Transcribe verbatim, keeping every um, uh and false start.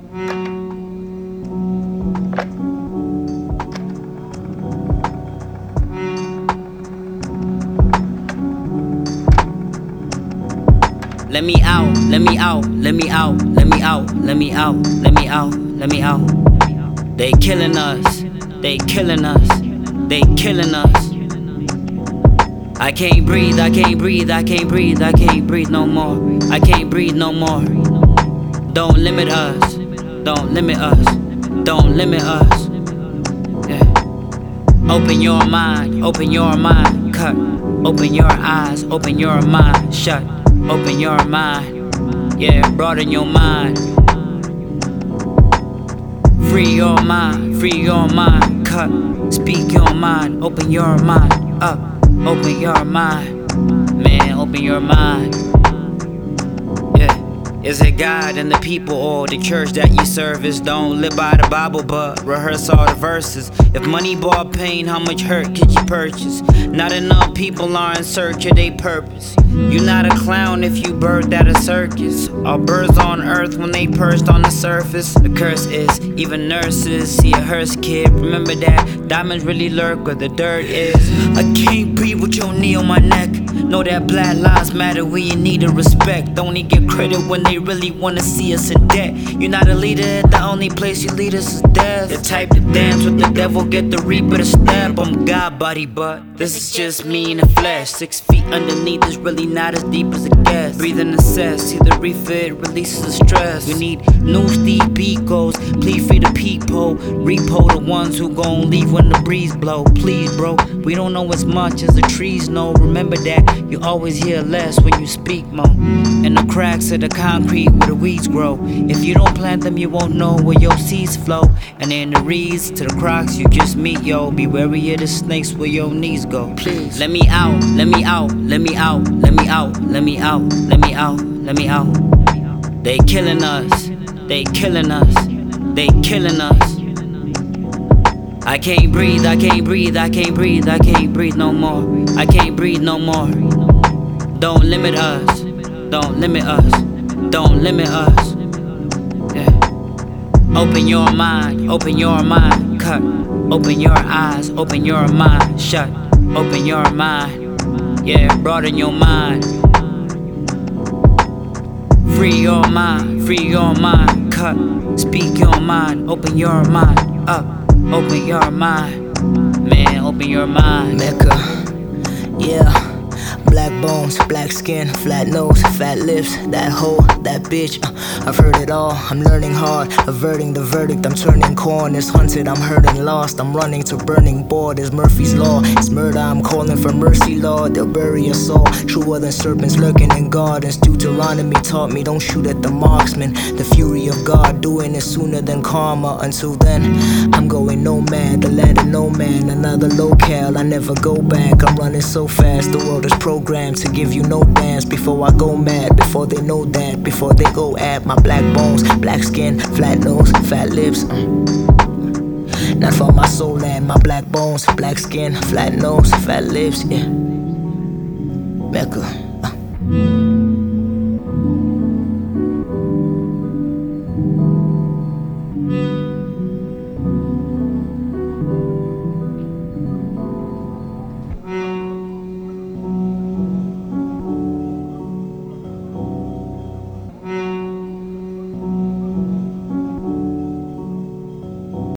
Let me out, let me out, let me out, let me out, let me out, let me out, let me out. They killing us, they killing us, they killing us. I can't breathe, I can't breathe, I can't breathe, I can't breathe no more. I can't breathe no more. Don't limit us, don't limit us, don't limit us. Yeah. Open your mind, open your mind, cut. Open your eyes, open your mind, shut. Open your mind, yeah, broaden your mind. Free your mind, free your mind, cut. Speak your mind, open your mind up. Open your mind, man, open your mind. Yeah. Is it God and the people or the church that you service? Don't live by the Bible but rehearse all the verses. If money bought pain, how much hurt could you purchase? Not enough people are in search of their purpose. You're not a clown if you birthed at a circus. All birds on earth when they perched on the surface. The curse is, even nurses see a hearse kid. Remember that diamonds really lurk where the dirt is. I can't breathe with your knee on my neck. Know that black lives matter where you need a respect. Don't even get credit when they really wanna see us in debt. You're not a leader, the only place you lead us is death. The type to dance with the devil, get the reaper to step. I'm God body, but this is just me in the flesh. Six feet underneath is really not as deep as it gets. Breathe and assess, see the reefer, it releases the stress. We need new Steve Bicos, please free the people. Repo the ones who gon' leave when the breeze blow. Please bro, we don't know as much as the trees know. Remember that, you always hear less when you speak more. In the cracks of the concrete where the weeds grow. If you don't plant them, you won't know where your seeds flow. And in the reeds to the crocs you just meet, yo. Be wary of the snakes where your knees go. Please let me out, let me out, let me out, let me out, let me out, let me out, let me out. They killing us, they killing us, they killing us. I can't breathe, I can't breathe, I can't breathe, I can't breathe no more. I can't breathe no more. Don't limit us, don't limit us, don't limit us. Yeah. Open your mind, open your mind, cut. Open your eyes, open your mind, shut. Open your mind, yeah, broaden your mind. Free your mind, free your mind, cut. Speak your mind, open your mind up. Open your mind, man, open your mind. Mecca, yeah. Black bones, black skin, flat nose, fat lips, that hoe, that bitch, uh, I've heard it all, I'm learning hard, averting the verdict, I'm turning corners, hunted, I'm hurting, lost, I'm running to burning borders, Murphy's Law, it's murder, I'm calling for mercy, Lord, they'll bury us all, truer than serpents lurking in gardens, Deuteronomy taught me, don't shoot at the marksman, the fury of God, doing it sooner than karma, until then, I'm going nomad, the land of no man, another locale, I never go back, I'm running so fast, the world is programmed to give you no dance before I go mad, before they know that, before they go at my black bones, black skin, flat nose, fat lips. Uh. Not for my soul and my black bones, black skin, flat nose, fat lips, yeah. Mecca. Uh.